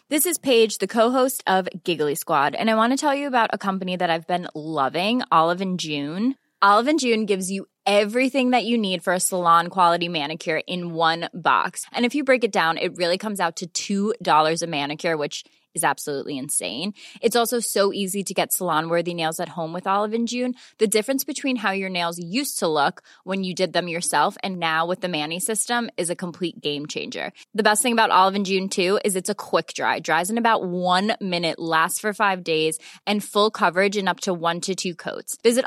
This is Paige, the co-host of Giggly Squad, and I want to tell you about a company that I've been loving, Olive & June. Olive & June gives you everything that you need for a salon-quality manicure in one box. And if you break it down, it really comes out to $2 a manicure, which is absolutely insane. It's also so easy to get salon-worthy nails at home with Olive & June. The difference between how your nails used to look when you did them yourself and now with the Mani system is a complete game changer. The best thing about Olive & June, too, is it's a quick dry. Dries in about 1 minute, lasts for 5 days, and full coverage in up to 1 to 2 coats. Visit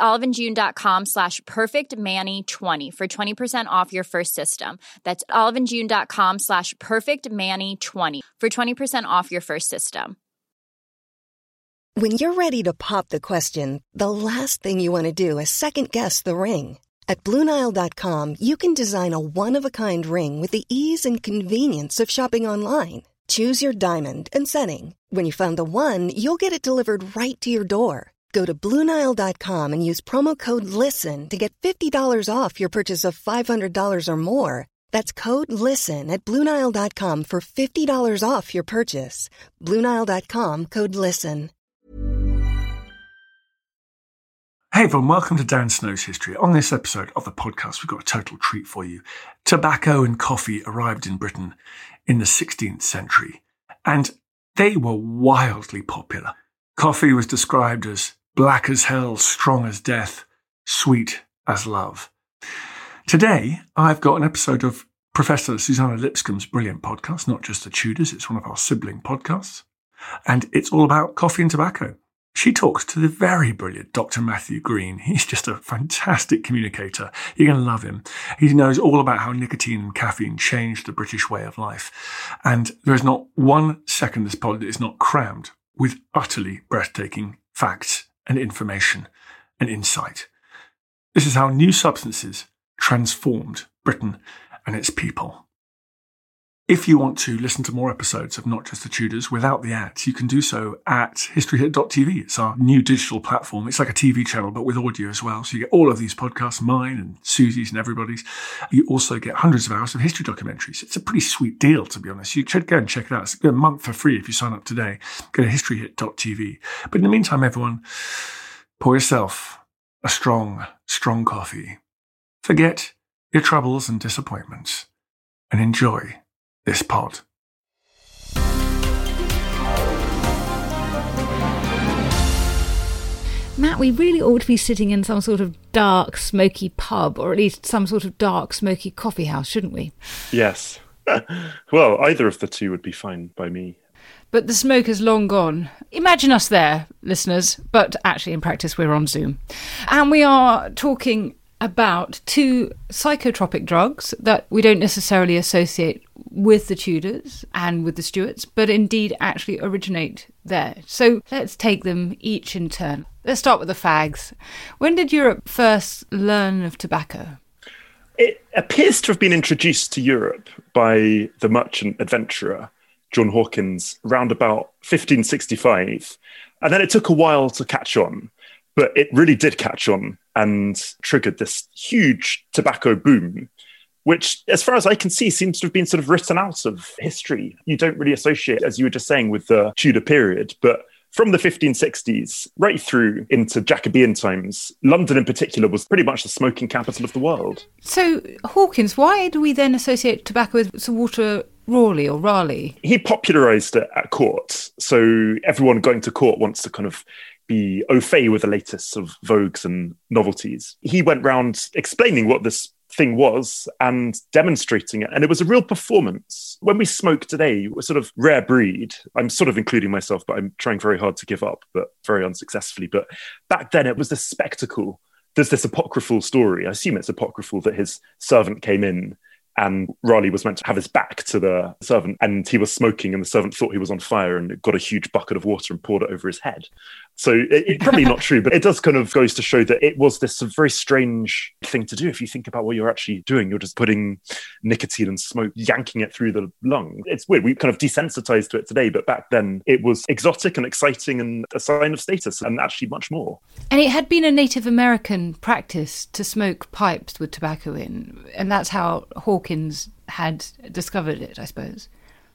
oliveandjune.com/perfectmani20 for 20% off your first system. That's oliveandjune.com/perfectmani20 for 20% off your first system. When you're ready to pop the question, the last thing you want to do is second-guess the ring. At BlueNile.com, you can design a one-of-a-kind ring with the ease and convenience of shopping online. Choose your diamond and setting. When you find the one, you'll get it delivered right to your door. Go to BlueNile.com and use promo code LISTEN to get $50 off your purchase of $500 or more. That's code LISTEN at BlueNile.com for $50 off your purchase. BlueNile.com, code LISTEN. Hey everyone, welcome to Dan Snow's History. On this episode of the podcast, we've got a total treat for you. Tobacco and coffee arrived in Britain in the 16th century, and they were wildly popular. Coffee was described as black as hell, strong as death, sweet as love. Today, I've got an episode of Professor Suzannah Lipscomb's brilliant podcast, Not Just the Tudors. It's one of our sibling podcasts, and it's all about coffee and tobacco. She talks to the very brilliant Dr. Matthew Green. He's just a fantastic communicator. You're going to love him. He knows all about how nicotine and caffeine changed the British way of life. And there is not 1 second this pod is not crammed with utterly breathtaking facts and information and insight. This is how new substances transformed Britain and its people. If you want to listen to more episodes of Not Just the Tudors without the ads, you can do so at historyhit.tv. It's our new digital platform. It's like a TV channel, but with audio as well. So you get all of these podcasts, mine and Susie's and everybody's. You also get hundreds of hours of history documentaries. It's a pretty sweet deal, to be honest. You should go and check it out. It's a month for free if you sign up today. Go to historyhit.tv. But in the meantime, everyone, pour yourself a strong, strong coffee. Forget your troubles and disappointments and enjoy this pod. Matt, we really ought to be sitting in some sort of dark, smoky pub, or at least some sort of dark, smoky coffee house, shouldn't we? Yes. Well, either of the two would be fine by me. But the smoke is long gone. Imagine us there, listeners, but actually in practice we're on Zoom. And we are talking about 2 psychotropic drugs that we don't necessarily associate with the Tudors and with the Stuarts, but indeed actually originate there. So let's take them each in turn. Let's start with the fags. When did Europe first learn of tobacco? It appears to have been introduced to Europe by the merchant adventurer John Hawkins round about 1565, and then it took a while to catch on. But it really did catch on and triggered this huge tobacco boom, which, as far as I can see, seems to have been sort of written out of history. You don't really associate, as you were just saying, with the Tudor period. But from the 1560s right through into Jacobean times, London in particular was pretty much the smoking capital of the world. So, Hawkins, why do we then associate tobacco with Sir Walter Raleigh or Raleigh? He popularised it at court. So everyone going to court wants to kind of be au fait with the latest sort of vogues and novelties. He went round explaining what this thing was and demonstrating it. And it was a real performance. When we smoke today, we're sort of rare breed. I'm sort of including myself, but I'm trying very hard to give up, but very unsuccessfully. But back then it was this spectacle. There's this apocryphal story. I assume it's apocryphal that his servant came in and Raleigh was meant to have his back to the servant and he was smoking and the servant thought he was on fire and got a huge bucket of water and poured it over his head. So it's probably not true, but it does kind of goes to show that it was this very strange thing to do. If you think about what you're actually doing, you're just putting nicotine and smoke, yanking it through the lung. It's weird. We kind of desensitized to it today, but back then it was exotic and exciting and a sign of status and actually much more. And it had been a Native American practice to smoke pipes with tobacco in, and that's how Hawkins had discovered it, I suppose.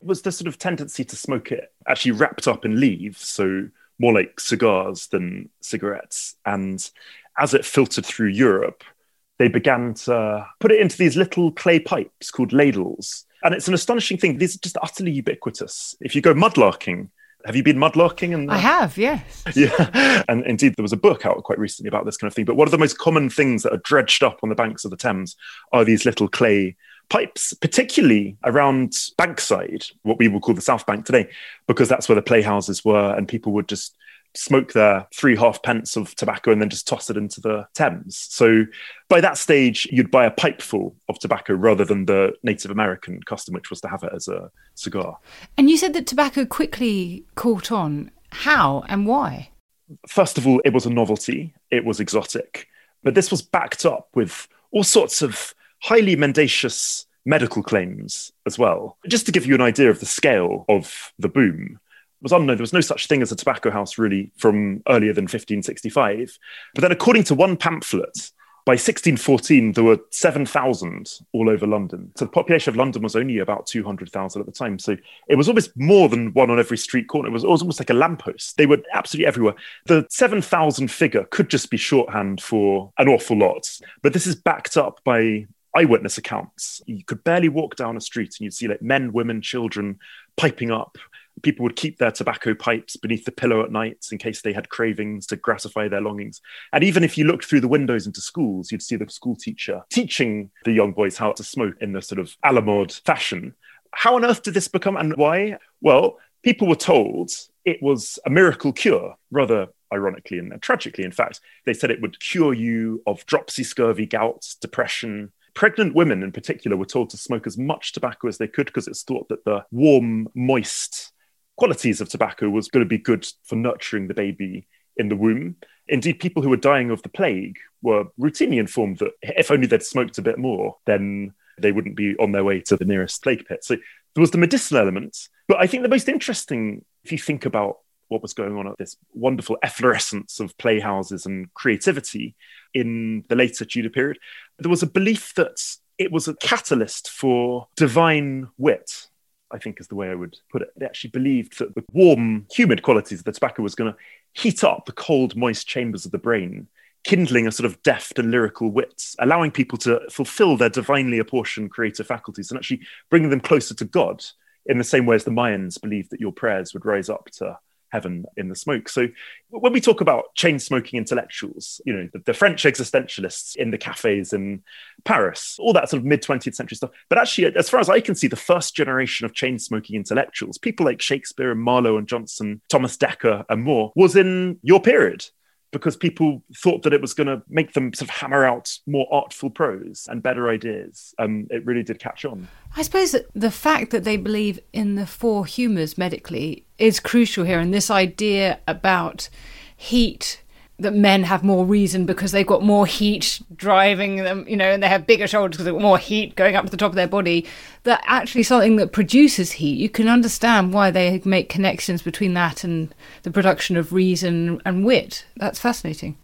was the sort of tendency to smoke it actually wrapped up in leaves, so more like cigars than cigarettes. And as it filtered through Europe, they began to put it into these little clay pipes called ladles. And it's an astonishing thing. These are just utterly ubiquitous. If you go mudlarking, have you been mudlarking? I have, yes. Yeah. And indeed, there was a book out quite recently about this kind of thing. But one of the most common things that are dredged up on the banks of the Thames are these little clay pipes, particularly around Bankside, what we would call the South Bank today, because that's where the playhouses were, and people would just smoke their 3 halfpence of tobacco and then just toss it into the Thames. So by that stage, you'd buy a pipeful of tobacco rather than the Native American custom, which was to have it as a cigar. And you said that tobacco quickly caught on. How and why? First of all, it was a novelty. It was exotic. But this was backed up with all sorts of highly mendacious medical claims as well. Just to give you an idea of the scale of the boom, was unknown. There was no such thing as a tobacco house really from earlier than 1565. But then according to one pamphlet, by 1614, there were 7,000 all over London. So the population of London was only about 200,000 at the time. So it was almost more than one on every street corner. It was almost like a lamppost. They were absolutely everywhere. The 7,000 figure could just be shorthand for an awful lot. But this is backed up by eyewitness accounts. You could barely walk down a street and you'd see like men, women, children piping up. People would keep their tobacco pipes beneath the pillow at night in case they had cravings to gratify their longings. And even if you looked through the windows into schools, you'd see the school teacher teaching the young boys how to smoke in the sort of a la mode fashion. How on earth did this become and why? Well, people were told it was a miracle cure, rather ironically and tragically, in fact. They said it would cure you of dropsy, scurvy, gout, depression. Pregnant women in particular were told to smoke as much tobacco as they could because it's thought that the warm, moist qualities of tobacco was going to be good for nurturing the baby in the womb. Indeed, people who were dying of the plague were routinely informed that if only they'd smoked a bit more, then they wouldn't be on their way to the nearest plague pit. So there was the medicinal element. But I think the most interesting, if you think about what was going on at this wonderful efflorescence of playhouses and creativity in the later Tudor period, there was a belief that it was a catalyst for divine wit, I think is the way I would put it. They actually believed that the warm, humid qualities of the tobacco was going to heat up the cold, moist chambers of the brain, kindling a sort of deft and lyrical wit, allowing people to fulfill their divinely apportioned creative faculties and actually bringing them closer to God in the same way as the Mayans believed that your prayers would rise up to heaven in the smoke. So when we talk about chain smoking intellectuals, you know, the French existentialists in the cafes in Paris, all that sort of mid-20th century stuff. But actually, as far as I can see, the first generation of chain smoking intellectuals, people like Shakespeare and Marlowe and Johnson, Thomas Dekker and more, was in your period, because people thought that it was going to make them sort of hammer out more artful prose and better ideas. It really did catch on. I suppose that the fact that they believe in the 4 humours medically is crucial here. And this idea about heat, that men have more reason because they've got more heat driving them, you know, and they have bigger shoulders because they've got more heat going up to the top of their body, that actually something that produces heat, you can understand why they make connections between that and the production of reason and wit. That's fascinating.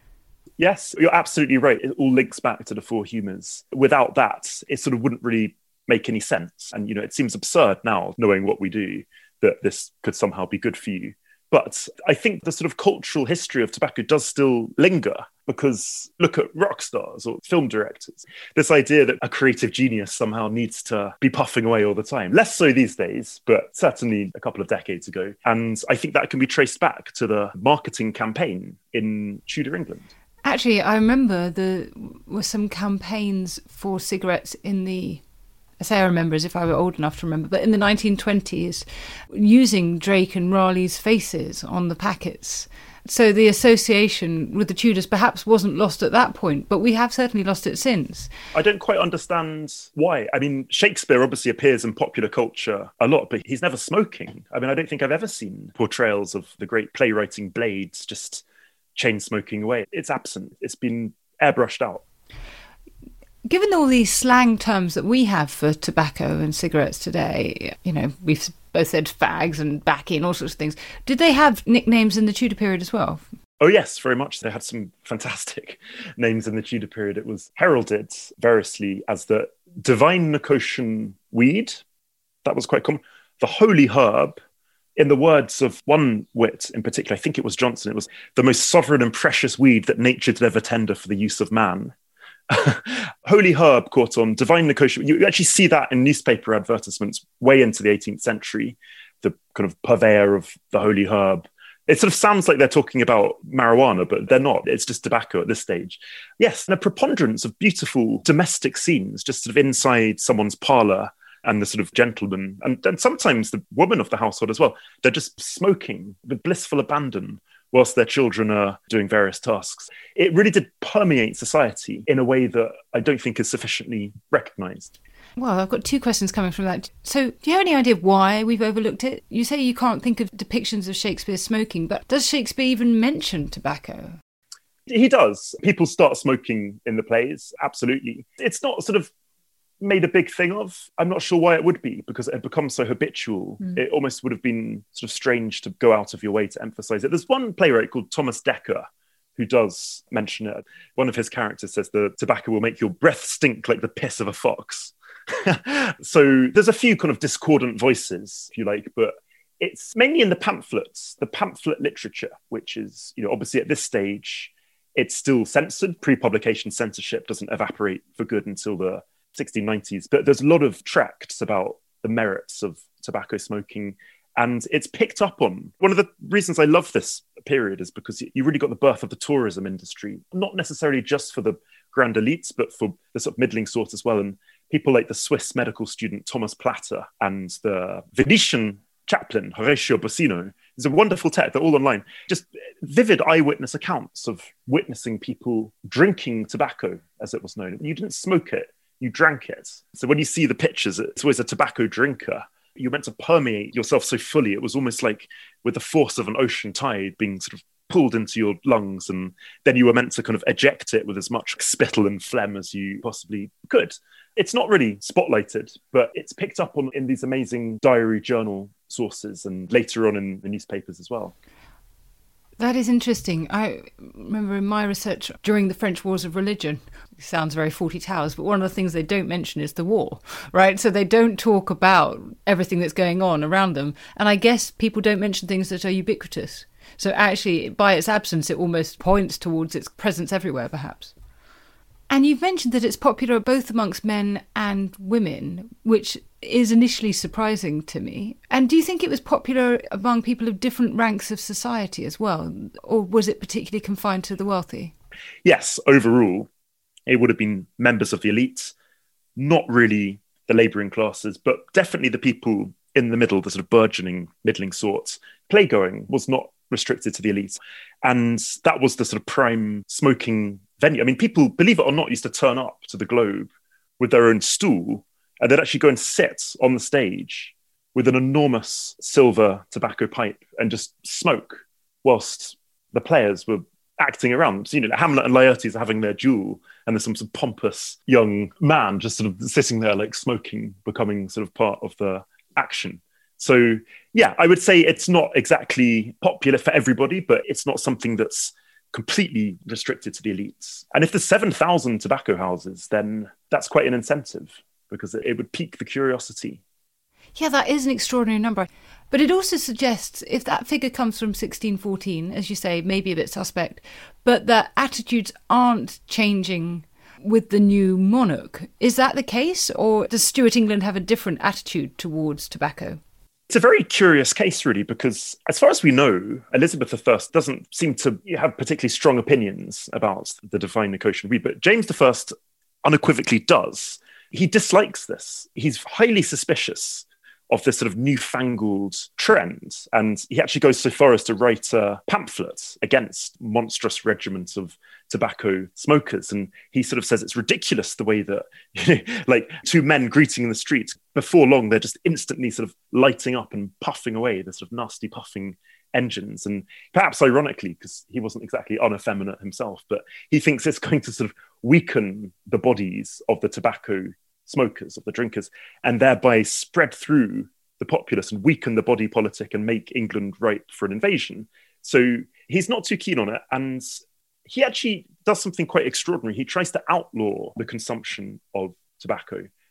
Yes, you're absolutely right. It all links back to the 4 humours. Without that, it sort of wouldn't really make any sense. And, you know, it seems absurd now, knowing what we do, that this could somehow be good for you. But I think the sort of cultural history of tobacco does still linger, because look at rock stars or film directors. This idea that a creative genius somehow needs to be puffing away all the time. Less so these days, but certainly a couple of decades ago. And I think that can be traced back to the marketing campaign in Tudor England. Actually, I remember there were some campaigns for cigarettes in the... I say I remember as if I were old enough to remember, but in the 1920s, using Drake and Raleigh's faces on the packets. So the association with the Tudors perhaps wasn't lost at that point, but we have certainly lost it since. I don't quite understand why. I mean, Shakespeare obviously appears in popular culture a lot, but he's never smoking. I mean, I don't think I've ever seen portrayals of the great playwriting Blades just chain smoking away. It's absent. It's been airbrushed out. Given all these slang terms that we have for tobacco and cigarettes today, you know, we've both said fags and baccy and all sorts of things. Did they have nicknames in the Tudor period as well? Oh, yes, very much. They had some fantastic names in the Tudor period. It was heralded variously as the divine Nicotian weed. That was quite common. the holy herb, in the words of one wit in particular, I think it was Johnson, it was the most sovereign and precious weed that nature did ever tender for the use of man. Holy herb caught on, divine Nicotia. You actually see that in newspaper advertisements way into the 18th century, the kind of purveyor of the holy herb. It sort of sounds like they're talking about marijuana, but they're not. It's just tobacco at this stage. Yes, and a preponderance of beautiful domestic scenes, just sort of inside someone's parlour, and the sort of gentleman, and sometimes the woman of the household as well. They're just smoking with blissful abandon whilst their children are doing various tasks. It really did permeate society in a way that I don't think is sufficiently recognised. Well, I've got two questions coming from that. So do you have any idea why we've overlooked it? You say you can't think of depictions of Shakespeare smoking, but does Shakespeare even mention tobacco? He does. People start smoking in the plays, absolutely. It's not sort of made a big thing of. I'm not sure why it would be, because it had become so habitual. It almost would have been sort of strange to go out of your way to emphasize it. There's one playwright called Thomas Dekker who does mention it. One of his characters says the tobacco will make your breath stink like the piss of a fox. So there's a few kind of discordant voices, if you like, but it's mainly in the pamphlets, the pamphlet literature, which is, obviously at this stage, it's still censored. Pre-publication censorship doesn't evaporate for good until the 1690s, but there's a lot of tracts about the merits of tobacco smoking, and it's picked up on. One of the reasons I love this period is because you really got the birth of the tourism industry, not necessarily just for the grand elites, but for the sort of middling sort as well. And people like the Swiss medical student Thomas Platter and the Venetian chaplain Horatio Bosino. There's a wonderful text, they're all online, just vivid eyewitness accounts of witnessing people drinking tobacco, as it was known. You didn't smoke it, you drank it. So when you see the pictures, it's always a tobacco drinker. You're meant to permeate yourself so fully. It was almost like with the force of an ocean tide being sort of pulled into your lungs, and then you were meant to kind of eject it with as much spittle and phlegm as you possibly could. It's not really spotlighted, but it's picked up on in these amazing diary journal sources and later on in the newspapers as well. That is interesting. I remember in my research during the French Wars of Religion, it sounds very Fawlty Towers, but one of the things they don't mention is the war, right? So they don't talk about everything that's going on around them. And I guess people don't mention things that are ubiquitous. So actually, by its absence, it almost points towards its presence everywhere, perhaps. And you've mentioned that it's popular both amongst men and women, which is initially surprising to me. And do you think it was popular among people of different ranks of society as well? Or was it particularly confined to the wealthy? Yes, overall, it would have been members of the elite, not really the labouring classes, but definitely the people in the middle, the sort of burgeoning, middling sorts. Playgoing was not restricted to the elite. And that was the sort of prime smoking venue. I mean, people, believe it or not, used to turn up to the Globe with their own stool, and they'd actually go and sit on the stage with an enormous silver tobacco pipe and just smoke whilst the players were acting around. So, Hamlet and Laertes are having their duel, and there's some sort of pompous young man just sort of sitting there like smoking, becoming sort of part of the action. So, yeah, I would say it's not exactly popular for everybody, but it's not something that's completely restricted to the elites. And if there's 7,000 tobacco houses, then that's quite an incentive, because it would pique the curiosity. Yeah, that is an extraordinary number. But it also suggests, if that figure comes from 1614, as you say, maybe a bit suspect, but that attitudes aren't changing with the new monarch. Is that the case? Or does Stuart England have a different attitude towards tobacco? It's a very curious case, really, because as far as we know, Elizabeth I doesn't seem to have particularly strong opinions about the divine Nicotian weed, but James I unequivocally does. He dislikes this. He's highly suspicious of this sort of newfangled trend. And he actually goes so far as to write a pamphlet against monstrous regiments of tobacco smokers. And he sort of says it's ridiculous the way that, like two men greeting in the street, before long, they're just instantly sort of lighting up and puffing away, the sort of nasty puffing engines. And perhaps ironically, because he wasn't exactly uneffeminate himself, but he thinks it's going to sort of weaken the bodies of the tobacco smokers, of the drinkers, and thereby spread through the populace and weaken the body politic and make England ripe for an invasion. So he's not too keen on it. And he actually does something quite extraordinary. He tries to outlaw the consumption of tobacco.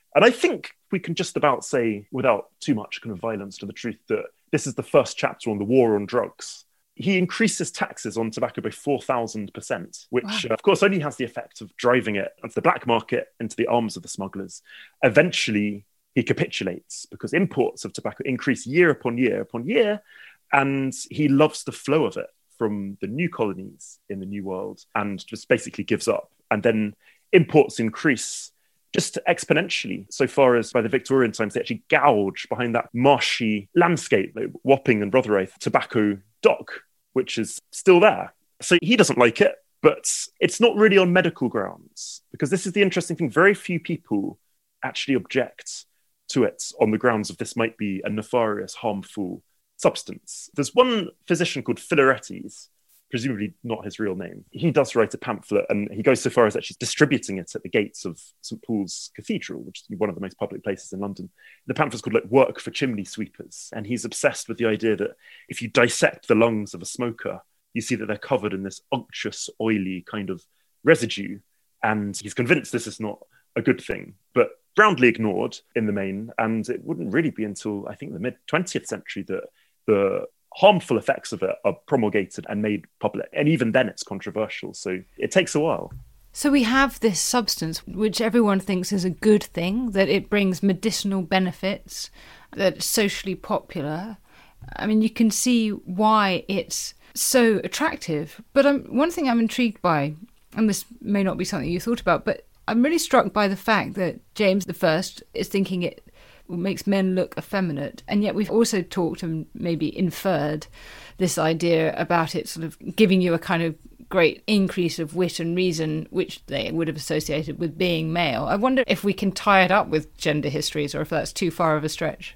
And I think we can just about say, without too much kind of violence to the truth, that this is the first chapter on the war on drugs. He increases taxes on tobacco by 4,000%, which, of course, only has the effect of driving it onto the black market, into the arms of the smugglers. Eventually, he capitulates because imports of tobacco increase year upon year upon year, and he loves the flow of it from the new colonies in the New World and just basically gives up. And then imports increase just exponentially, so far as by the Victorian times, they actually gouge behind that marshy landscape, like Wapping and Rotherhithe tobacco dock, which is still there. So he doesn't like it, but it's not really on medical grounds, because this is the interesting thing. Very few people actually object to it on the grounds of this might be a nefarious, harmful substance. There's one physician called Philaretes, presumably not his real name. He does write a pamphlet, and he goes so far as actually distributing it at the gates of St. Paul's Cathedral, which is one of the most public places in London. The pamphlet's called like Work for Chimney Sweepers. And he's obsessed with the idea that if you dissect the lungs of a smoker, you see that they're covered in this unctuous, oily kind of residue. And he's convinced this is not a good thing, but roundly ignored in the main. And it wouldn't really be until, I think, the mid-20th century that the harmful effects of it are promulgated and made public. And even then it's controversial. So it takes a while. So we have this substance, which everyone thinks is a good thing, that it brings medicinal benefits, that it's socially popular. I mean, you can see why it's so attractive. But one thing I'm intrigued by, and this may not be something you thought about, but I'm really struck by the fact that James I is thinking it makes men look effeminate, and yet we've also talked and maybe inferred this idea about it sort of giving you a kind of great increase of wit and reason, which they would have associated with being male. I wonder if we can tie it up with gender histories, or if that's too far of a stretch.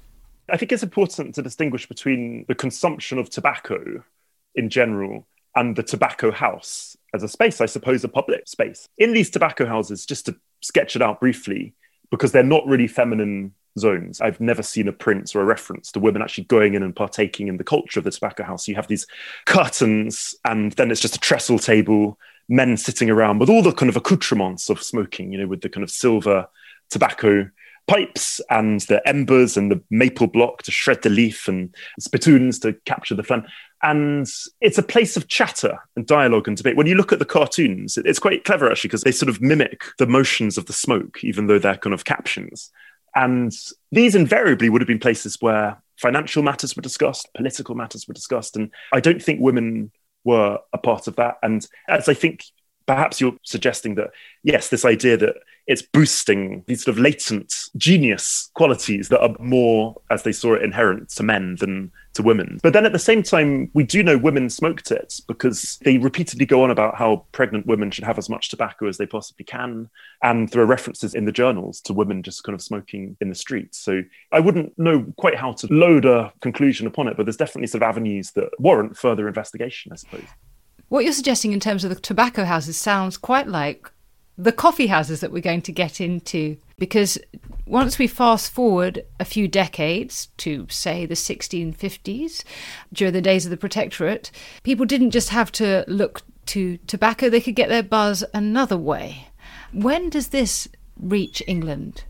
I think it's important to distinguish between the consumption of tobacco in general and the tobacco house as a space, I suppose, a public space. In these tobacco houses, just to sketch it out briefly, because they're not really feminine zones. I've never seen a print or a reference to women actually going in and partaking in the culture of the tobacco house. You have these curtains, and then it's just a trestle table, men sitting around with all the kind of accoutrements of smoking, with the kind of silver tobacco pipes and the embers and the maple block to shred the leaf and spittoons to capture the phlegm. And it's a place of chatter and dialogue and debate. When you look at the cartoons, it's quite clever, actually, because they sort of mimic the motions of the smoke, even though they're kind of captions. And these invariably would have been places where financial matters were discussed, political matters were discussed. And I don't think women were a part of that. And as I think perhaps you're suggesting that, yes, this idea that it's boosting these sort of latent genius qualities that are more, as they saw it, inherent to men than to women. But then at the same time, we do know women smoked it, because they repeatedly go on about how pregnant women should have as much tobacco as they possibly can. And there are references in the journals to women just kind of smoking in the streets. So I wouldn't know quite how to load a conclusion upon it, but there's definitely sort of avenues that warrant further investigation, I suppose. What you're suggesting in terms of the tobacco houses sounds quite like the coffee houses that we're going to get into, because once we fast forward a few decades to, say, the 1650s, during the days of the Protectorate, people didn't just have to look to tobacco, they could get their buzz another way. When does this reach England?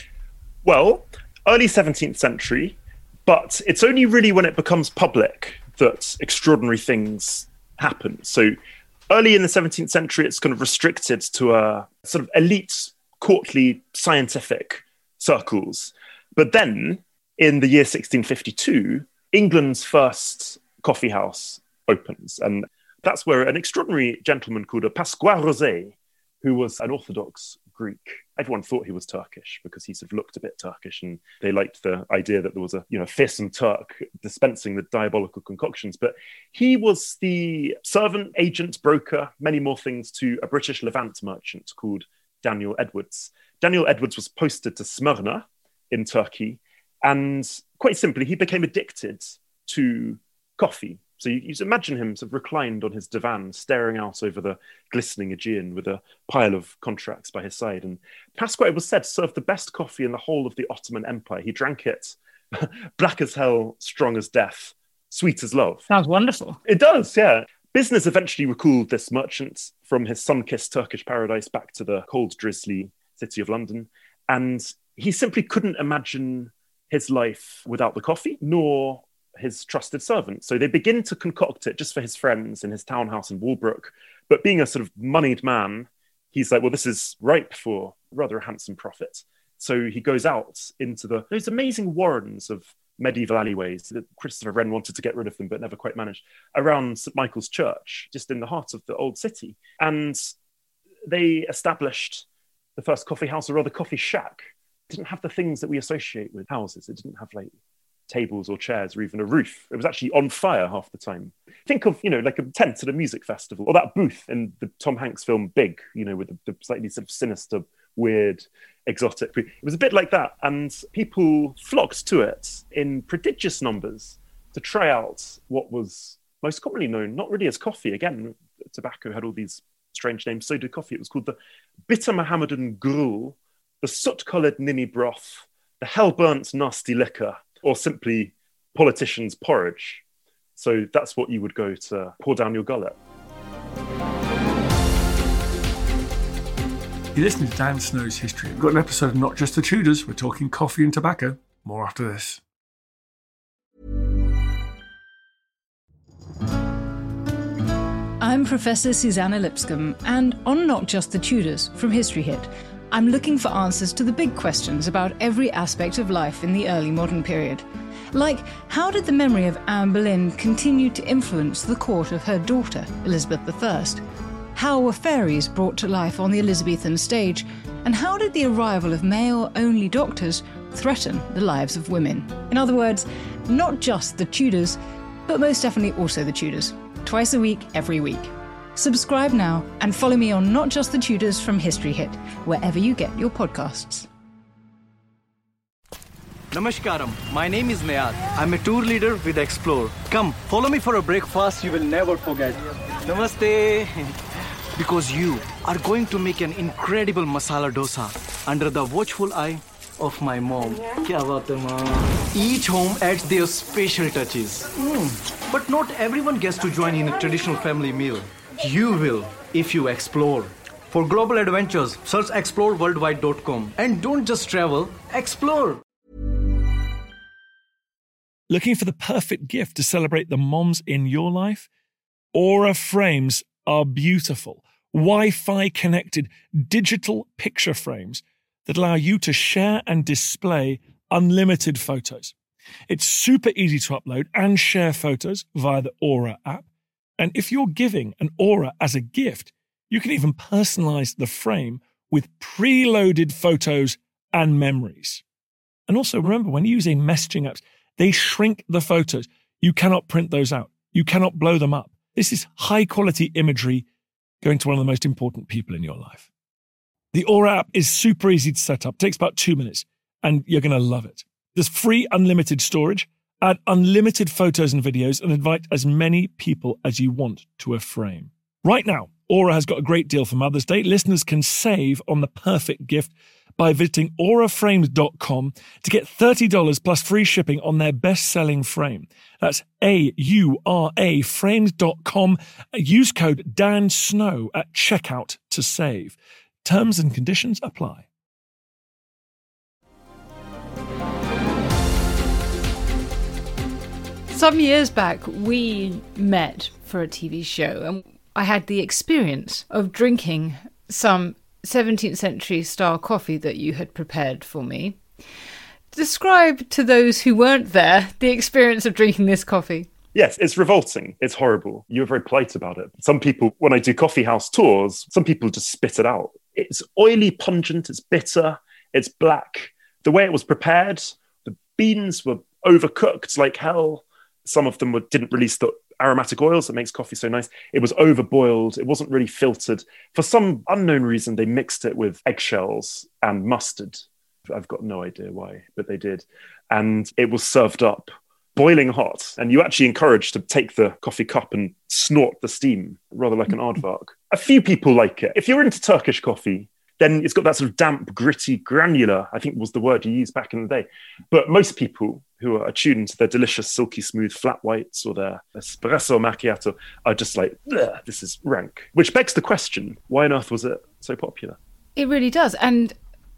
Well, early 17th century, but it's only really when it becomes public that extraordinary things happen. So early in the 17th century, it's kind of restricted to a sort of elite, courtly, scientific circles. But then, in the year 1652, England's first coffee house opens. And that's where an extraordinary gentleman called Pasquale Rosé, who was an Orthodox Greek. Everyone thought he was Turkish because he sort of looked a bit Turkish, and they liked the idea that there was a fearsome Turk dispensing the diabolical concoctions. But he was the servant, agent, broker, many more things to a British Levant merchant called Daniel Edwards. Daniel Edwards was posted to Smyrna in Turkey, and quite simply, he became addicted to coffee. So you imagine him sort of reclined on his divan, staring out over the glistening Aegean with a pile of contracts by his side. And Pasquale, it was said, served the best coffee in the whole of the Ottoman Empire. He drank it black as hell, strong as death, sweet as love. Sounds wonderful. It does, yeah. Business eventually recalled this merchant from his sun-kissed Turkish paradise back to the cold, drizzly city of London. And he simply couldn't imagine his life without the coffee, nor his trusted servant. So they begin to concoct it just for his friends in his townhouse in Walbrook. But being a sort of moneyed man, he's like, well, this is ripe for rather a handsome profit. So he goes out into those amazing warrens of medieval alleyways that Christopher Wren wanted to get rid of them, but never quite managed, around St. Michael's Church, just in the heart of the old city. And they established the first coffee house, or rather coffee shack. It didn't have the things that we associate with houses. It didn't have like tables or chairs or even a roof. It was actually on fire half the time. Think of, like a tent at a music festival, or that booth in the Tom Hanks film Big, with the slightly sort of sinister, weird, exotic. It was a bit like that. And people flocked to it in prodigious numbers to try out what was most commonly known, not really as coffee. Again, tobacco had all these strange names. So did coffee. It was called the bitter Mohammedan gruel, the soot-coloured ninny broth, the hell-burnt nasty liquor, or simply politicians' porridge. So that's what you would go to pour down your gullet. You're listening to Dan Snow's History. We've got an episode of Not Just the Tudors. We're talking coffee and tobacco. More after this. I'm Professor Susanna Lipscomb, and on Not Just the Tudors from History Hit, I'm looking for answers to the big questions about every aspect of life in the early modern period. Like, how did the memory of Anne Boleyn continue to influence the court of her daughter, Elizabeth I? How were fairies brought to life on the Elizabethan stage? And how did the arrival of male-only doctors threaten the lives of women? In other words, not just the Tudors, but most definitely also the Tudors. Twice a week, every week. Subscribe now and follow me on Not Just the Tudors from History Hit, wherever you get your podcasts. Namaskaram, my name is Nayad. I'm a tour leader with Explore. Come, follow me for a breakfast you will never forget. Namaste. Because you are going to make an incredible masala dosa under the watchful eye of my mom. Kya baat hai, mom? Each home adds their special touches. But not everyone gets to join in a traditional family meal. You will if you explore. For global adventures, search exploreworldwide.com. And don't just travel, explore. Looking for the perfect gift to celebrate the moms in your life? Aura frames are beautiful, Wi-Fi connected digital picture frames that allow you to share and display unlimited photos. It's super easy to upload and share photos via the Aura app. And if you're giving an Aura as a gift, you can even personalize the frame with preloaded photos and memories. And also remember, when using messaging apps, they shrink the photos. You cannot print those out. You cannot blow them up. This is high quality imagery going to one of the most important people in your life. The Aura app is super easy to set up. It takes about 2 minutes and you're going to love it. There's free unlimited storage, add unlimited photos and videos, and invite as many people as you want to a frame. Right now, Aura has got a great deal for Mother's Day. Listeners can save on the perfect gift by visiting auraframes.com to get $30 plus free shipping on their best-selling frame. That's AURA frames.com. Use code DANSNOW at checkout to save. Terms and conditions apply. Some years back, we met for a TV show, and I had the experience of drinking some 17th century style coffee that you had prepared for me. Describe to those who weren't there the experience of drinking this coffee. Yes, it's revolting. It's horrible. You were very polite about it. Some people, when I do coffee house tours, some people just spit it out. It's oily, pungent, it's bitter, it's black. The way it was prepared, the beans were overcooked like hell. Some of them didn't release the aromatic oils that makes coffee so nice. It was overboiled. It wasn't really filtered. For some unknown reason, they mixed it with eggshells and mustard. I've got no idea why, but they did. And it was served up boiling hot. And you actually encouraged to take the coffee cup and snort the steam, rather like an aardvark. A few people like it. If you're into Turkish coffee, then it's got that sort of damp, gritty, granular, I think was the word you used back in the day. But most people who are attuned to their delicious, silky smooth flat whites or their espresso macchiato are just like, this is rank. Which begs the question, why on earth was it so popular? It really does. And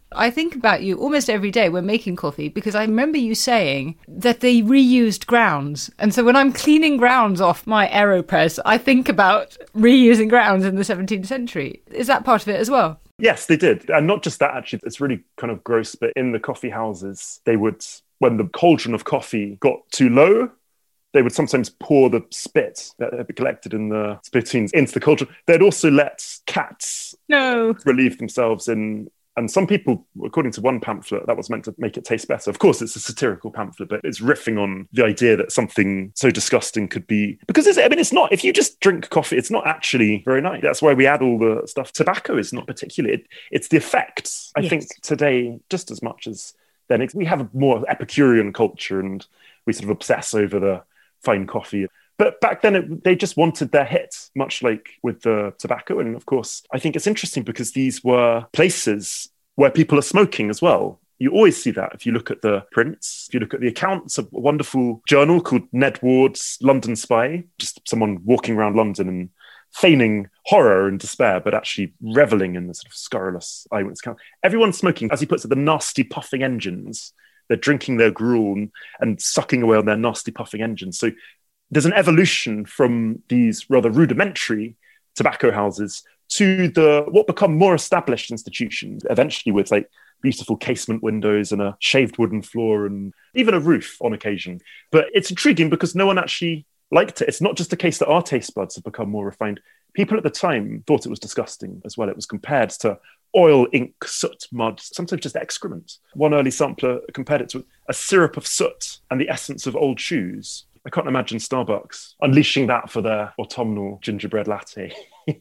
I think about you almost every day when making coffee, because I remember you saying that they reused grounds. And so when I'm cleaning grounds off my AeroPress, I think about reusing grounds in the 17th century. Is that part of it as well? Yes, they did. And not just that, actually, it's really kind of gross, but in the coffee houses, they would, when the cauldron of coffee got too low, they would sometimes pour the spit that had been collected in the spittoons into the cauldron. They'd also let cats relieve themselves in. And some people, according to one pamphlet, that was meant to make it taste better. Of course, it's a satirical pamphlet, but it's riffing on the idea that something so disgusting could be... Because, it's not... If you just drink coffee, it's not actually very nice. That's why we add all the stuff. Tobacco is not particularly... It's the effects, I think, today, just as much as then. We have a more Epicurean culture, and we sort of obsess over the fine coffee. But back then, they just wanted their hit, much like with the tobacco. And of course, I think it's interesting because these were places where people are smoking as well. You always see that if you look at the prints, if you look at the accounts of a wonderful journal called Ned Ward's London Spy, just someone walking around London and feigning horror and despair, but actually reveling in the sort of scurrilous eyewitness account. Everyone's smoking, as he puts it, the nasty puffing engines. They're drinking their gruel and sucking away on their nasty puffing engines. So there's an evolution from these rather rudimentary tobacco houses to what become more established institutions, eventually with like beautiful casement windows and a shaved wooden floor and even a roof on occasion. But it's intriguing because no one actually liked it. It's not just a case that our taste buds have become more refined. People at the time thought it was disgusting as well. It was compared to oil, ink, soot, mud, sometimes just excrement. One early sampler compared it to a syrup of soot and the essence of old shoes. I can't imagine Starbucks unleashing that for their autumnal gingerbread latte.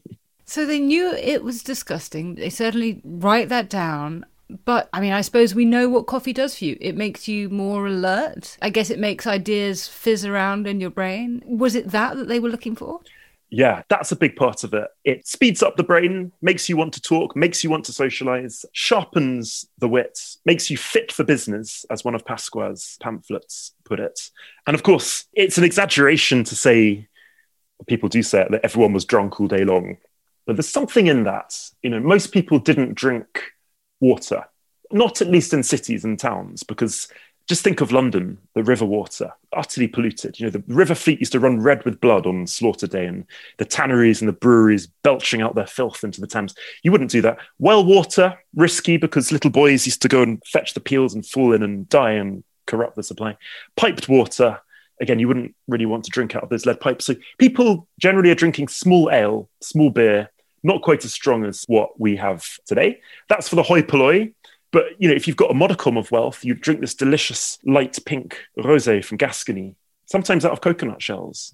So they knew it was disgusting. They certainly write that down. But, I suppose we know what coffee does for you. It makes you more alert. I guess it makes ideas fizz around in your brain. Was it that they were looking for? Yeah, that's a big part of it. It speeds up the brain, makes you want to talk, makes you want to socialise, sharpens the wits, makes you fit for business, as one of Pasqua's pamphlets put it. And of course, it's an exaggeration to say, people do say it, that everyone was drunk all day long. But there's something in that. Most people didn't drink water, not at least in cities and towns, because just think of London, the river water, utterly polluted. The River Fleet used to run red with blood on slaughter day, and the tanneries and the breweries belching out their filth into the Thames. You wouldn't do that. Well water, risky, because little boys used to go and fetch the peels and fall in and die and corrupt the supply. Piped water, again, you wouldn't really want to drink out of those lead pipes. So people generally are drinking small ale, small beer, not quite as strong as what we have today. That's for the hoi polloi. But, if you've got a modicum of wealth, you drink this delicious light pink rosé from Gascony, sometimes out of coconut shells.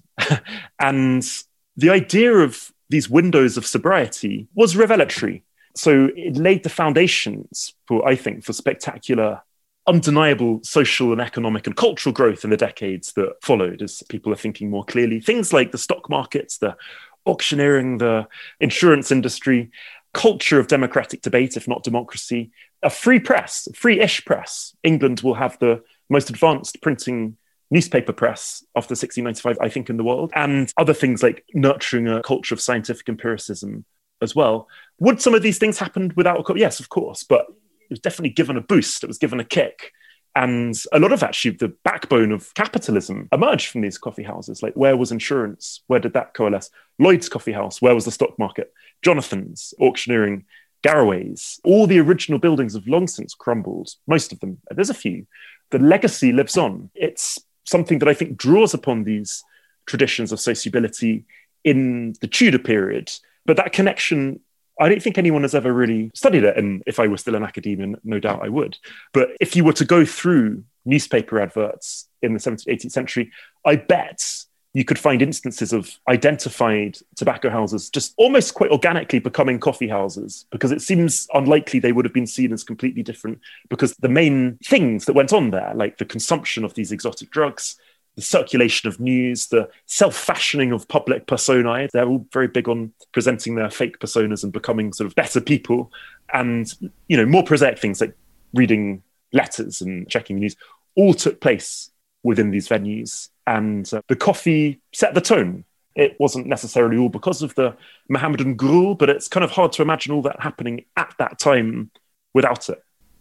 And the idea of these windows of sobriety was revelatory. So it laid the foundations for spectacular, undeniable social and economic and cultural growth in the decades that followed as people are thinking more clearly. Things like the stock markets, the auctioneering, the insurance industry, culture of democratic debate, if not democracy, a free press, free-ish press. England will have the most advanced printing newspaper press after 1695, I think, in the world, and other things like nurturing a culture of scientific empiricism as well. Would some of these things happen without yes, of course, but it was definitely given a boost. It was given a kick. And a lot of actually the backbone of capitalism emerged from these coffee houses. Like, where was insurance? Where did that coalesce? Lloyd's Coffee House. Where was the stock market? Jonathan's, auctioneering, Garraway's. All the original buildings have long since crumbled. Most of them. There's a few. The legacy lives on. It's something that I think draws upon these traditions of sociability in the Tudor period. But that connection, I don't think anyone has ever really studied it. And if I were still an academician, no doubt I would. But if you were to go through newspaper adverts in the 17th, 18th century, I bet you could find instances of identified tobacco houses just almost quite organically becoming coffee houses, because it seems unlikely they would have been seen as completely different, because the main things that went on there, like the consumption of these exotic drugs, the circulation of news, the self-fashioning of public personae. They're all very big on presenting their fake personas and becoming sort of better people. And, more prosaic things like reading letters and checking the news all took place within these venues. And the coffee set the tone. It wasn't necessarily all because of the Mohammedan gruel, but it's kind of hard to imagine all that happening at that time without it.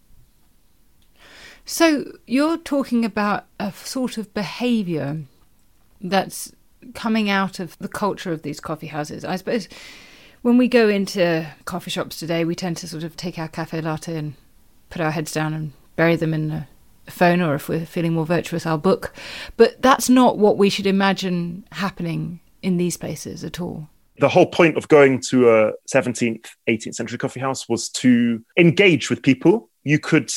So you're talking about a sort of behaviour that's coming out of the culture of these coffee houses. I suppose when we go into coffee shops today, we tend to sort of take our cafe latte and put our heads down and bury them in a phone, or if we're feeling more virtuous, our book. But that's not what we should imagine happening in these places at all. The whole point of going to a 17th, 18th century coffee house was to engage with people. You could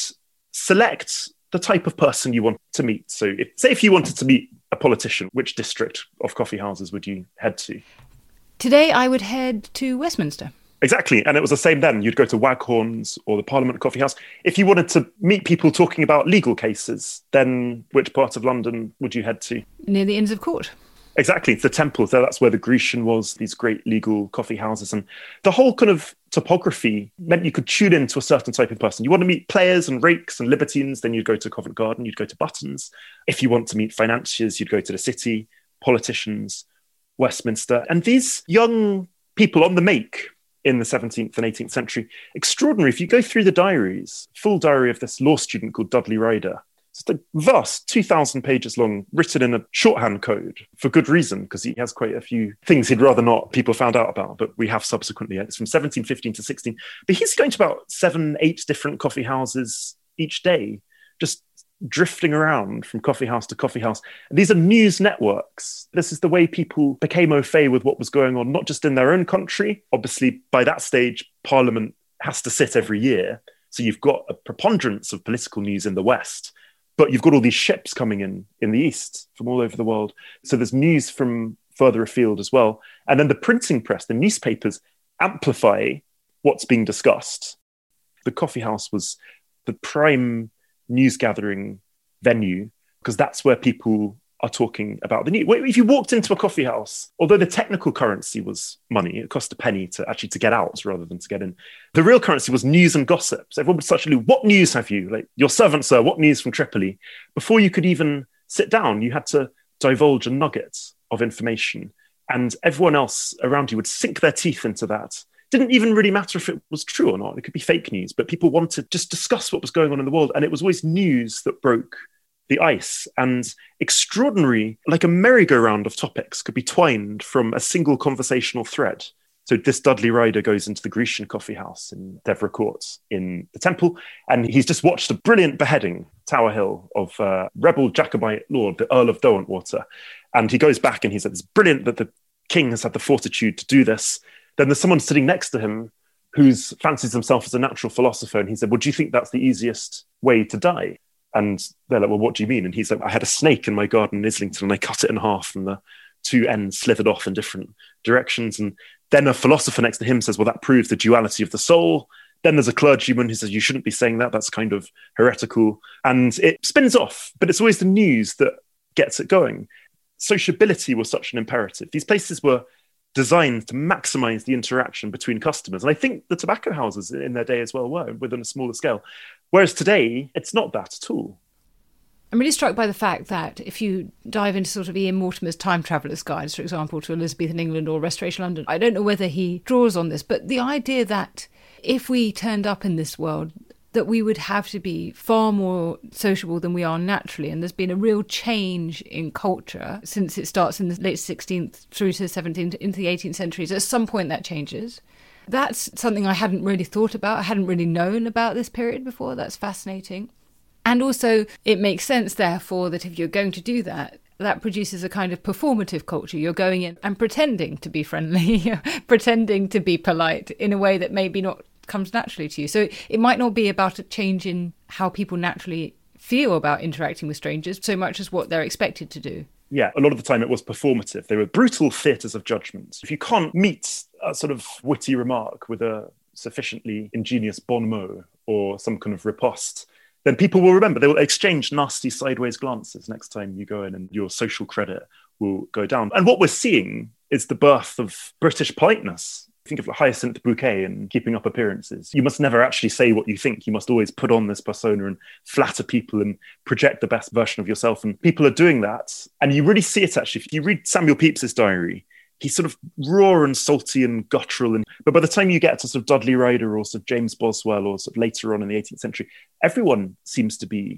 select the type of person you want to meet. So if you wanted to meet a politician, which district of coffee houses would you head to? Today I would head to Westminster. Exactly. And it was the same then. You'd go to Waghorns or the Parliament Coffee House. If you wanted to meet people talking about legal cases, then which part of London would you head to? Near the Inns of Court. Exactly. It's the Temple. So that's where the Grecian was, these great legal coffee houses. And the whole kind of topography meant you could tune into a certain type of person. You want to meet players and rakes and libertines, then you'd go to Covent Garden, you'd go to Buttons. If you want to meet financiers, you'd go to the City, politicians, Westminster. And these young people on the make in the 17th and 18th century, extraordinary. If you go through the diaries, full diary of this law student called Dudley Ryder, it's a vast 2,000 pages long, written in a shorthand code for good reason, because he has quite a few things he'd rather not people found out about, but we have subsequently. It's from 1715 to 16. But he's going to about 7-8 different coffee houses each day, just drifting around from coffee house to coffee house. And these are news networks. This is the way people became au fait with what was going on, not just in their own country. Obviously, by that stage, Parliament has to sit every year. So you've got a preponderance of political news in the West. But you've got all these ships coming in the East from all over the world. So there's news from further afield as well. And then the printing press, the newspapers, amplify what's being discussed. The coffee house was the prime news gathering venue, because that's where people are talking about the news. If you walked into a coffee house, although the technical currency was money, it cost a penny to get out rather than to get in. The real currency was news and gossip. So everyone would start to, what news have you? Like, your servant, sir, what news from Tripoli? Before you could even sit down, you had to divulge a nugget of information, and everyone else around you would sink their teeth into that. Didn't even really matter if it was true or not. It could be fake news, but people wanted to just discuss what was going on in the world. And it was always news that broke the ice, and extraordinary, like a merry-go-round of topics could be twined from a single conversational thread. So this Dudley Ryder goes into the Grecian coffee house in Devra Court in the Temple, and he's just watched a brilliant beheading, Tower Hill, of rebel Jacobite lord, the Earl of Derwentwater. And he goes back and he said, it's brilliant that the king has had the fortitude to do this. Then there's someone sitting next to him who fancies himself as a natural philosopher. And he said, well, do you think that's the easiest way to die? And they're like, well, what do you mean? And he's like, I had a snake in my garden in Islington and I cut it in half and the two ends slithered off in different directions. And then a philosopher next to him says, well, that proves the duality of the soul. Then there's a clergyman who says, you shouldn't be saying that. That's kind of heretical. And it spins off, but it's always the news that gets it going. Sociability was such an imperative. These places were designed to maximize the interaction between customers. And I think the tobacco houses in their day as well were, within a smaller scale. Whereas today, it's not that at all. I'm really struck by the fact that if you dive into sort of Ian Mortimer's Time Traveller's Guides, for example, to Elizabethan England or Restoration London, I don't know whether he draws on this, but the idea that if we turned up in this world, that we would have to be far more sociable than we are naturally. And there's been a real change in culture since it starts in the late 16th through to the 17th into the 18th centuries. At some point that changes. That's something I hadn't really thought about. I hadn't really known about this period before. That's fascinating. And also it makes sense, therefore, that if you're going to do that, that produces a kind of performative culture. You're going in and pretending to be friendly, pretending to be polite in a way that maybe not comes naturally to you. So it might not be about a change in how people naturally feel about interacting with strangers so much as what they're expected to do. Yeah, a lot of the time it was performative. They were brutal theatres of judgment. If you can't meet a sort of witty remark with a sufficiently ingenious bon mot or some kind of riposte, then people will remember. They will exchange nasty sideways glances next time you go in, and your social credit will go down. And what we're seeing is the birth of British politeness. Think of Hyacinth Bouquet and Keeping Up Appearances. You must never actually say what you think. You must always put on this persona and flatter people and project the best version of yourself. And people are doing that. And you really see it, actually. If you read Samuel Pepys's diary, he's sort of raw and salty and guttural. But by the time you get to sort of Dudley Ryder or sort of James Boswell or sort of later on in the 18th century, everyone seems to be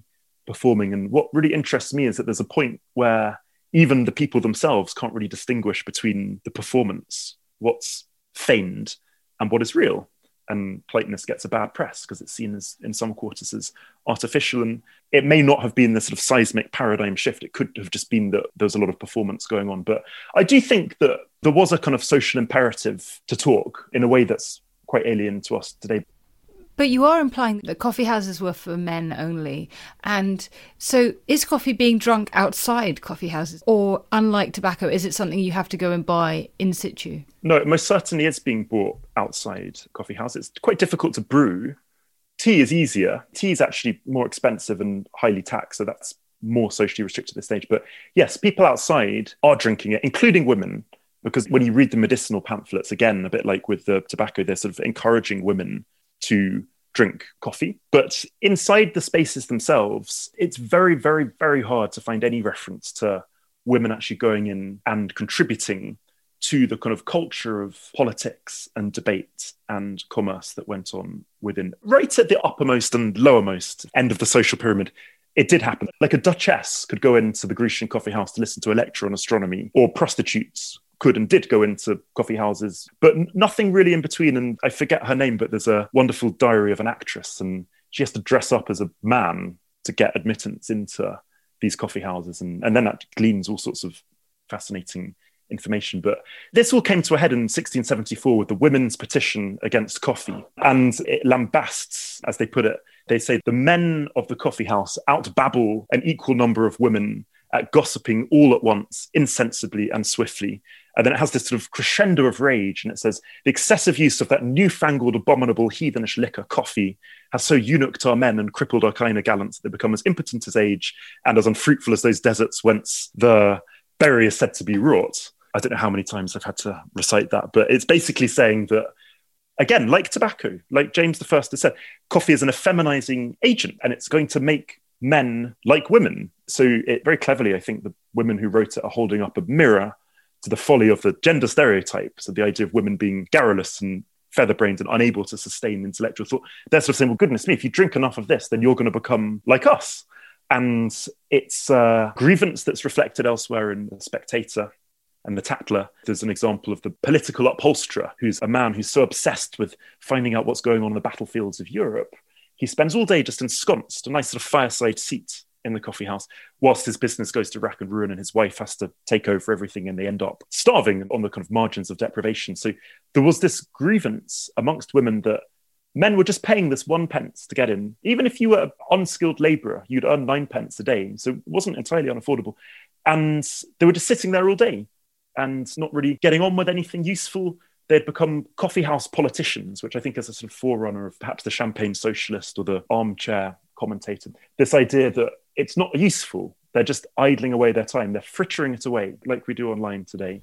performing. And what really interests me is that there's a point where even the people themselves can't really distinguish between the performance, what's feigned, and what is real. And politeness gets a bad press because it's seen as, in some quarters, as artificial. And it may not have been the sort of seismic paradigm shift. It could have just been that there was a lot of performance going on. But I do think that there was a kind of social imperative to talk in a way that's quite alien to us today. But you are implying that coffee houses were for men only. And so is coffee being drunk outside coffee houses? Or unlike tobacco, is it something you have to go and buy in situ? No, it most certainly is being bought outside coffee houses. It's quite difficult to brew. Tea is easier. Tea is actually more expensive and highly taxed. So that's more socially restricted at this stage. But yes, people outside are drinking it, including women. Because when you read the medicinal pamphlets, again, a bit like with the tobacco, they're sort of encouraging women to drink coffee. But inside the spaces themselves, it's very, very, very hard to find any reference to women actually going in and contributing to the kind of culture of politics and debate and commerce that went on within. Right at the uppermost and lowermost end of the social pyramid, it did happen. Like a duchess could go into the Grecian coffee house to listen to a lecture on astronomy, or prostitutes could and did go into coffee houses, but nothing really in between. And I forget her name, but there's a wonderful diary of an actress, and she has to dress up as a man to get admittance into these coffee houses. And then that gleans all sorts of fascinating information. But this all came to a head in 1674 with the women's petition against coffee. And it lambasts, as they put it, they say the men of the coffee house outbabble an equal number of women at gossiping all at once, insensibly and swiftly. And then it has this sort of crescendo of rage, and it says, the excessive use of that newfangled, abominable, heathenish liquor, coffee, has so eunuched our men and crippled our kiner gallants that they become as impotent as age and as unfruitful as those deserts whence the berry is said to be wrought. I don't know how many times I've had to recite that, but it's basically saying that, again, like tobacco, like James I has said, coffee is an effeminizing agent, and it's going to make men like women. So it very cleverly, I think the women who wrote it are holding up a mirror to the folly of the gender stereotype. So the idea of women being garrulous and feather-brained and unable to sustain intellectual thought. They're sort of saying, well, goodness me, if you drink enough of this, then you're going to become like us. And it's a grievance that's reflected elsewhere in The Spectator and The Tatler. There's an example of the political upholsterer, who's a man who's so obsessed with finding out what's going on in the battlefields of Europe. He spends all day just ensconced, a nice sort of fireside seat in the coffee house, whilst his business goes to rack and ruin and his wife has to take over everything and they end up starving on the kind of margins of deprivation. So there was this grievance amongst women that men were just paying this 1 pence to get in. Even if you were an unskilled labourer, you'd earn 9 pence a day. So it wasn't entirely unaffordable. And they were just sitting there all day and not really getting on with anything useful. They'd become coffee house politicians, which I think is a sort of forerunner of perhaps the champagne socialist or the armchair commentator. This idea that it's not useful. They're just idling away their time. They're frittering it away like we do online today.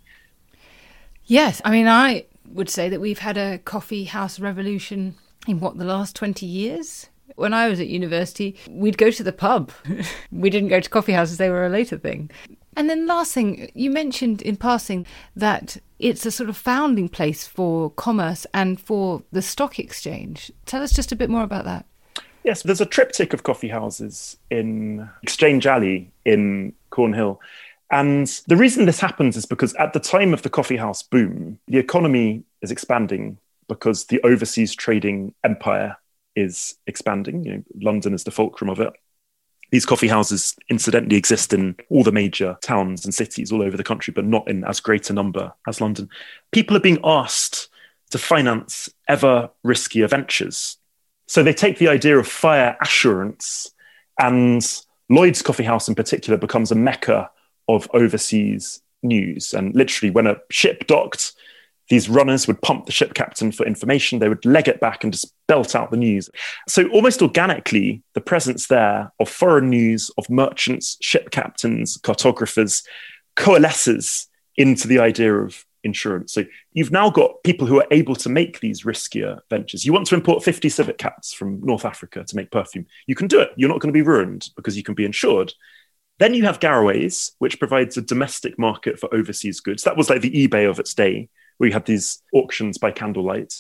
Yes. I mean, I would say that we've had a coffee house revolution in the last 20 years? When I was at university, we'd go to the pub. We didn't go to coffee houses. They were a later thing. And then last thing, you mentioned in passing that it's a sort of founding place for commerce and for the stock exchange. Tell us just a bit more about that. Yes, there's a triptych of coffee houses in Exchange Alley in Cornhill. And the reason this happens is because at the time of the coffee house boom, the economy is expanding because the overseas trading empire is expanding. You know, London is the fulcrum of it. These coffee houses, incidentally, exist in all the major towns and cities all over the country, but not in as great a number as London. People are being asked to finance ever riskier ventures. So they take the idea of fire assurance, and Lloyd's Coffee House in particular becomes a mecca of overseas news. And literally, when a ship docked, these runners would pump the ship captain for information. They would leg it back and just belt out the news. So almost organically, the presence there of foreign news, of merchants, ship captains, cartographers, coalesces into the idea of insurance. So you've now got people who are able to make these riskier ventures. You want to import 50 civet cats from North Africa to make perfume. You can do it. You're not going to be ruined because you can be insured. Then you have Garraways, which provides a domestic market for overseas goods. That was like the eBay of its day, where you had these auctions by candlelight.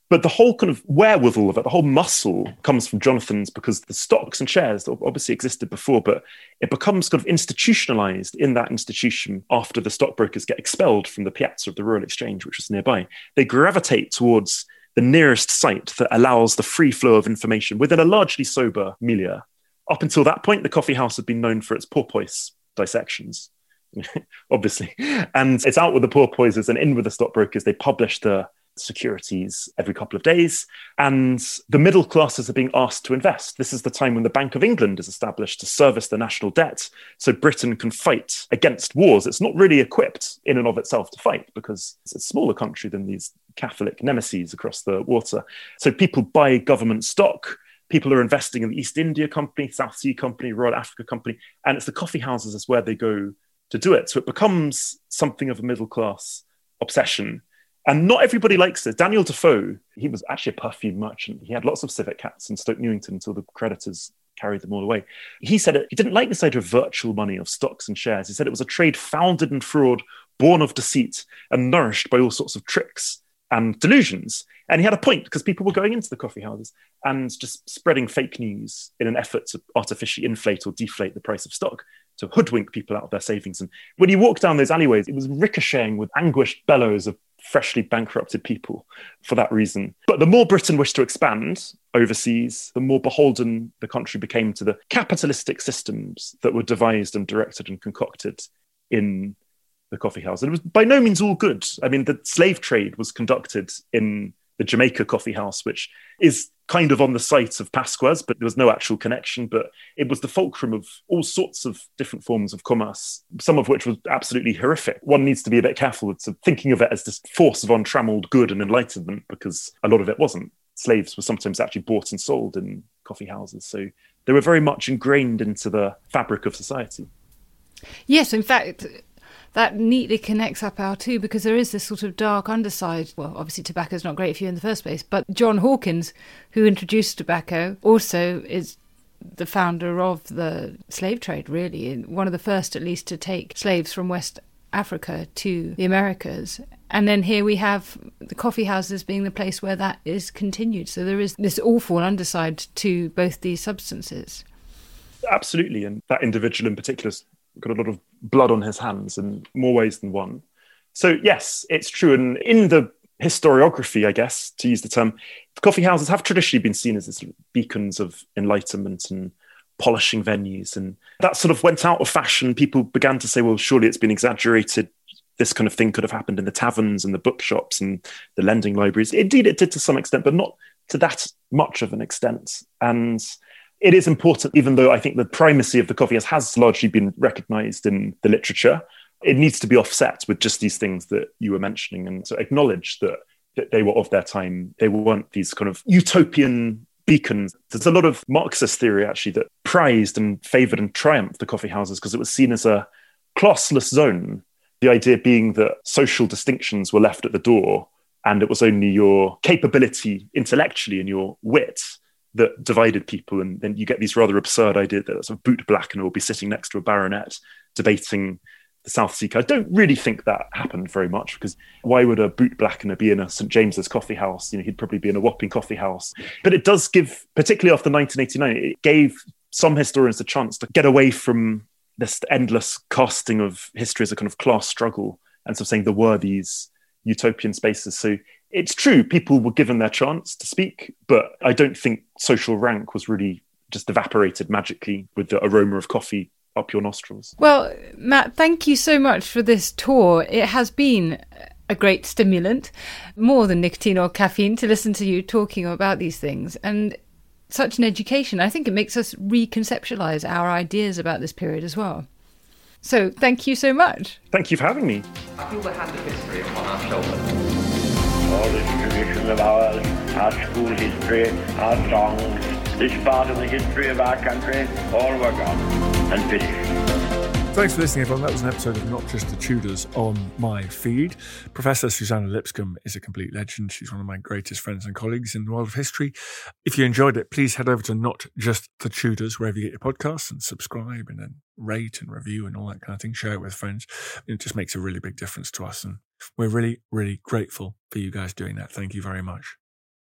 But the whole kind of wherewithal of it, the whole muscle comes from Jonathan's, because the stocks and shares obviously existed before, but it becomes kind of institutionalized in that institution after the stockbrokers get expelled from the piazza of the Royal Exchange, which was nearby. They gravitate towards the nearest site that allows the free flow of information within a largely sober milieu. Up until that point, the coffee house had been known for its porpoise dissections, obviously. And it's out with the porpoises and in with the stockbrokers. They publish the securities every couple of days, and the middle classes are being asked to invest. This is the time when the Bank of England is established to service the national debt, so Britain can fight against wars. It's not really equipped in and of itself to fight because it's a smaller country than these Catholic nemesis across the water. So people buy government stock. People are investing in the East India Company, South Sea Company, Royal Africa Company, and it's the coffee houses is where they go to do it. So it becomes something of a middle class obsession. And not everybody likes it. Daniel Defoe, he was actually a perfume merchant. He had lots of civet cats in Stoke Newington until the creditors carried them all away. He said he didn't like this idea of virtual money, of stocks and shares. He said it was a trade founded in fraud, born of deceit, and nourished by all sorts of tricks and delusions. And he had a point, because people were going into the coffee houses and just spreading fake news in an effort to artificially inflate or deflate the price of stock, to hoodwink people out of their savings. And when you walk down those alleyways, it was ricocheting with anguished bellows of freshly bankrupted people for that reason. But the more Britain wished to expand overseas, the more beholden the country became to the capitalistic systems that were devised and directed and concocted in the coffee house. And it was by no means all good. I mean, the slave trade was conducted in the Jamaica Coffee House, which is kind of on the site of Pasqua's, but there was no actual connection. But it was the fulcrum of all sorts of different forms of commerce, some of which was absolutely horrific. One needs to be a bit careful with thinking of it as this force of untrammeled good and enlightenment, because a lot of it wasn't. Slaves were sometimes actually bought and sold in coffee houses. So they were very much ingrained into the fabric of society. Yes, in fact, that neatly connects up our two, because there is this sort of dark underside. Well, obviously tobacco is not great for you in the first place, but John Hawkins, who introduced tobacco, also is the founder of the slave trade, really, and one of the first at least to take slaves from West Africa to the Americas. And then here we have the coffee houses being the place where that is continued. So there is this awful underside to both these substances. Absolutely. And that individual in particular got a lot of blood on his hands in more ways than one. So yes, it's true. And in the historiography, I guess, to use the term, the coffee houses have traditionally been seen as this sort of beacons of enlightenment and polishing venues. And that sort of went out of fashion. People began to say, well, surely it's been exaggerated. This kind of thing could have happened in the taverns and the bookshops and the lending libraries. Indeed, it did to some extent, but not to that much of an extent. And it is important, even though I think the primacy of the coffee house has largely been recognised in the literature, it needs to be offset with just these things that you were mentioning, and so acknowledge that they were of their time. They weren't these kind of utopian beacons. There's a lot of Marxist theory, actually, that prized and favoured and triumphed the coffee houses because it was seen as a classless zone. The idea being that social distinctions were left at the door, and it was only your capability intellectually and your wit that divided people. And then you get these rather absurd idea that a sort of boot blackener will be sitting next to a baronet debating the South Sea Coast. I don't really think that happened very much, because why would a boot blackener be in a St. James's coffee house? He'd probably be in a Wapping coffee house. But it does give, particularly after 1989, it gave some historians the chance to get away from this endless casting of history as a kind of class struggle and sort of saying there were these utopian spaces. So it's true, people were given their chance to speak, but I don't think social rank was really just evaporated magically with the aroma of coffee up your nostrils. Well, Matt, thank you so much for this tour. It has been a great stimulant, more than nicotine or caffeine, to listen to you talking about these things, and such an education. I think it makes us reconceptualise our ideas about this period as well. So thank you so much. Thank you for having me. I feel the hand of history upon our shoulders. All this tradition of ours, our school history, our songs, this part of the history of our country, all were gone and finished. Thanks for listening, everyone. That was an episode of Not Just the Tudors on my feed. Professor Susanna Lipscomb is a complete legend. She's one of my greatest friends and colleagues in the world of history. If you enjoyed it, please head over to Not Just the Tudors, wherever you get your podcasts, and subscribe and then rate and review and all that kind of thing. Share it with friends. It just makes a really big difference to us. And we're really, really grateful for you guys doing that. Thank you very much.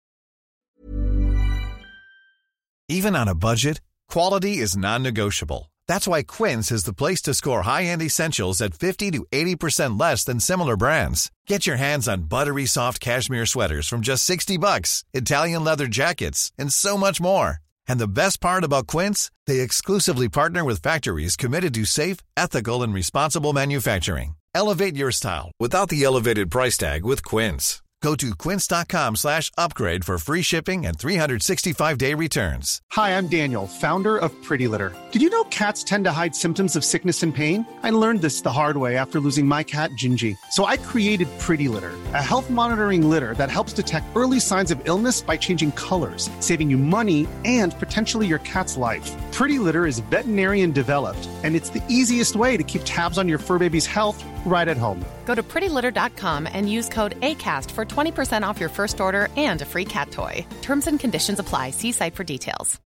Even on a budget, quality is non-negotiable. That's why Quince is the place to score high-end essentials at 50 to 80% less than similar brands. Get your hands on buttery soft cashmere sweaters from just $60, Italian leather jackets, and so much more. And the best part about Quince, they exclusively partner with factories committed to safe, ethical, and responsible manufacturing. Elevate your style without the elevated price tag with Quince. Go to quince.com/upgrade for free shipping and 365-day returns. Hi, I'm Daniel, founder of Pretty Litter. Did you know cats tend to hide symptoms of sickness and pain? I learned this the hard way after losing my cat, Gingy. So I created Pretty Litter, a health monitoring litter that helps detect early signs of illness by changing colors, saving you money and potentially your cat's life. Pretty Litter is veterinarian developed, and it's the easiest way to keep tabs on your fur baby's health right at home. Go to prettylitter.com and use code ACAST for 20% off your first order and a free cat toy. Terms and conditions apply. See site for details.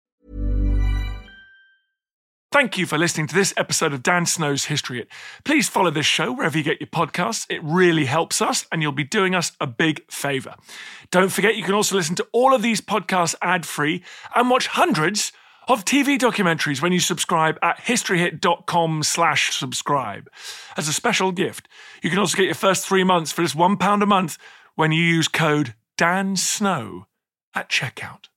Thank you for listening to this episode of Dan Snow's History Hit. Please follow this show wherever you get your podcasts. It really helps us, and you'll be doing us a big favour. Don't forget, you can also listen to all of these podcasts ad-free and watch hundreds of TV documentaries when you subscribe at historyhit.com/subscribe. As a special gift, you can also get your first 3 months for just £1 a month when you use code DANSNOW at checkout.